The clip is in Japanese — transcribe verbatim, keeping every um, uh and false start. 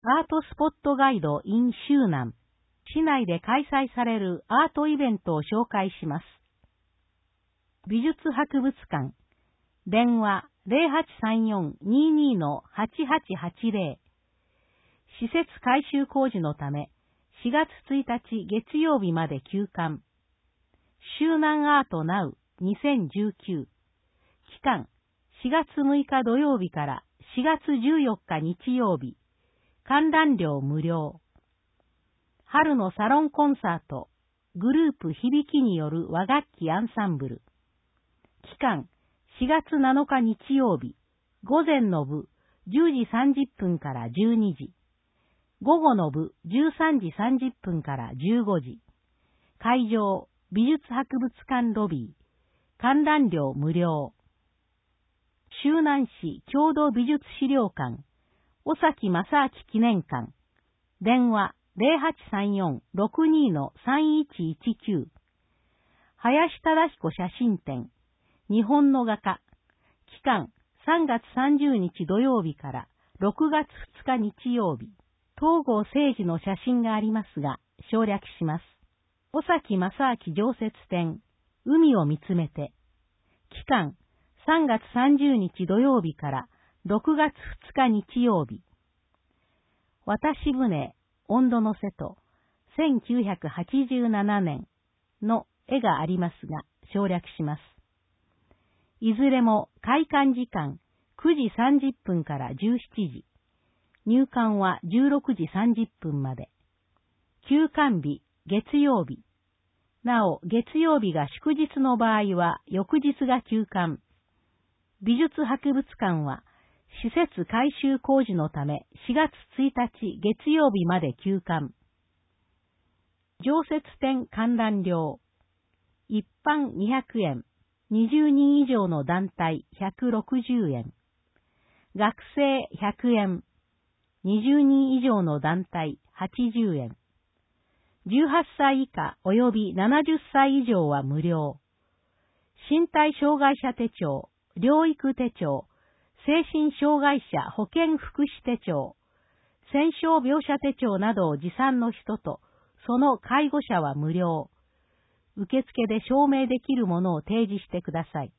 アートスポットガイド in 周南。市内で開催されるアートイベントを紹介します。美術博物館。電話 ゼロはちさんよん にーにー はちはちはちゼロ。施設改修工事のため、しがつついたち月曜日まで休館。周南アートナウにせんじゅうきゅう。期間、しがつむいか土曜日からしがつじゅうよっか日曜日。観覧料無料。春のサロンコンサート、グループ響きによる和楽器アンサンブル。期間、しがつなのか日曜日、午前の部じゅうじさんじゅっぷんからじゅうにじ。午後の部じゅうさんじさんじゅっぷんからじゅうごじ。会場、美術博物館ロビー。観覧料無料。周南市郷土美術資料館、尾崎正明記念館。電話ゼロはちさんよん ろくにー さんいちいちきゅう。林忠彦写真展。日本の画家。期間さんがつさんじゅうにち土曜日からろくがつふつか日曜日。東郷政治の写真がありますが、省略します。尾崎正明常設展。海を見つめて。期間さんがつさんじゅうにち土曜日からろくがつふつか日曜日。渡し船、温度の瀬と、せんきゅうひゃくはちじゅうななねんの絵がありますが、省略します。いずれも開館時間くじさんじゅっぷんからじゅうしちじ。入館はじゅうろくじさんじゅっぷんまで。休館日、月曜日。なお、月曜日が祝日の場合は、翌日が休館。美術博物館は、施設改修工事のためしがつついたち月曜日まで休館。常設展観覧料。一般にひゃくえん。にじゅうにん以上の団体ひゃくろくじゅうえん。学生ひゃくえん。にじゅうにん以上の団体はちじゅうえん。じゅうはっさい以下及びななじゅっさい以上は無料。身体障害者手帳、療育手帳、精神障害者保健福祉手帳、戦傷描写手帳などを持参の人と、その介護者は無料。受付で証明できるものを提示してください。